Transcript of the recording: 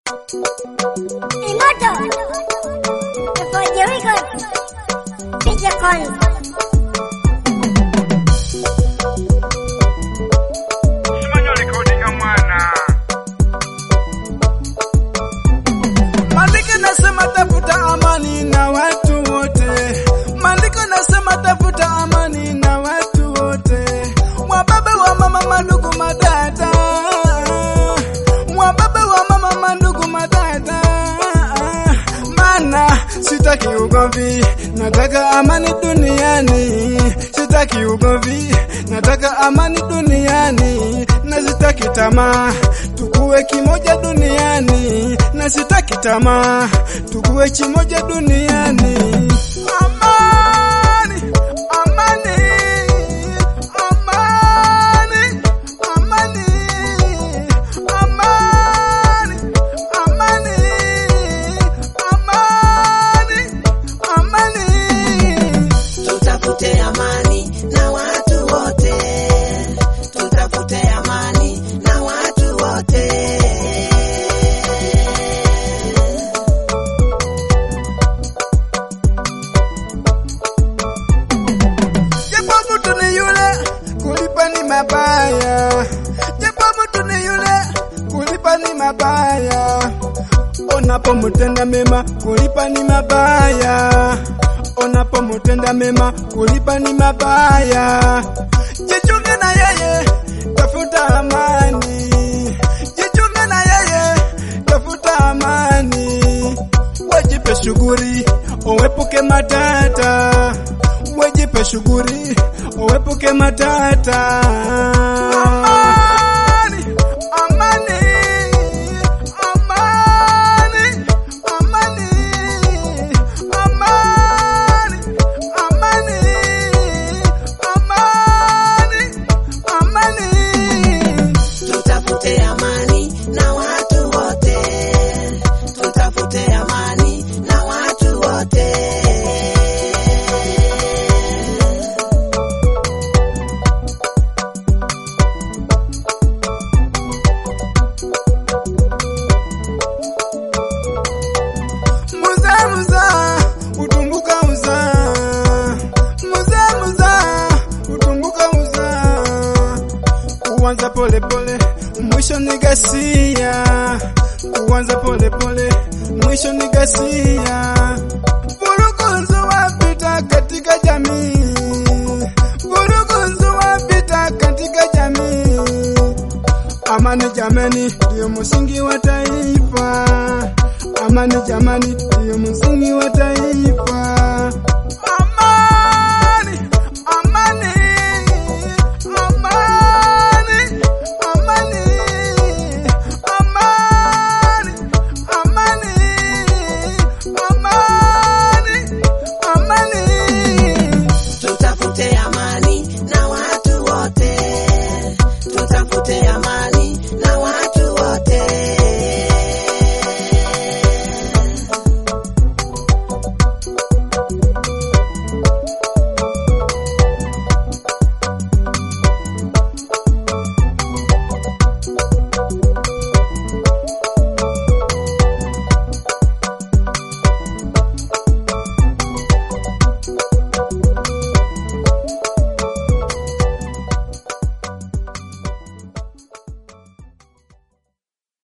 Imoto for Jericho DJ Con. Simanyo recording ya mwana. Maandiko nasema tafuta amani na watu wote. Maandiko nasema tafuta amani na watu wote. Wababa wa mama mandugu madada. Wababa wa mama mandugu madada. Mana sitaki ugomvi, nataka amani duniani. Sitaki ugomvi, nataka amani duniani. Na sitaki tamaa, tukuwe kimoja duniani. Na sitaki tamaa, tukuwe kimoja duniani. Amani, amani, amani, amani, amani, amani, amani, amani. Tutafute amani na watu wote. Tutafute amani na watu wote. Japo mtu ni yule, kulipa ni mabaya. Japo mtu ni yule, kulipa ni mabaya. Unapomtenda mema, kulipa ni mabaya. Unapomtenda mema, kulipa ni mabaya. Jichunge na yeye, tafuta amani. Jichunge na yeye, tafuta amani. Wajipe shughuli, uepuke matata. Wajipe shughuli, uepuke matata. Amani, amani, amani, amani, amani, amani, amani, amani. Tutafute amani na watu wote. Tutafute amani na watu wote. Muza, utumbuka uza. Muza, utumbuka uza. Kuanza pole pole, mwisho ni ghasia. Kuanza pole pole, mwisho ni ghasia. Vurugu wapita katika jamii. Vurugu wapita katika jamii. Amani jamani, ndio msingi wa taifa. Amani jamani, ndio msingi wa taifa.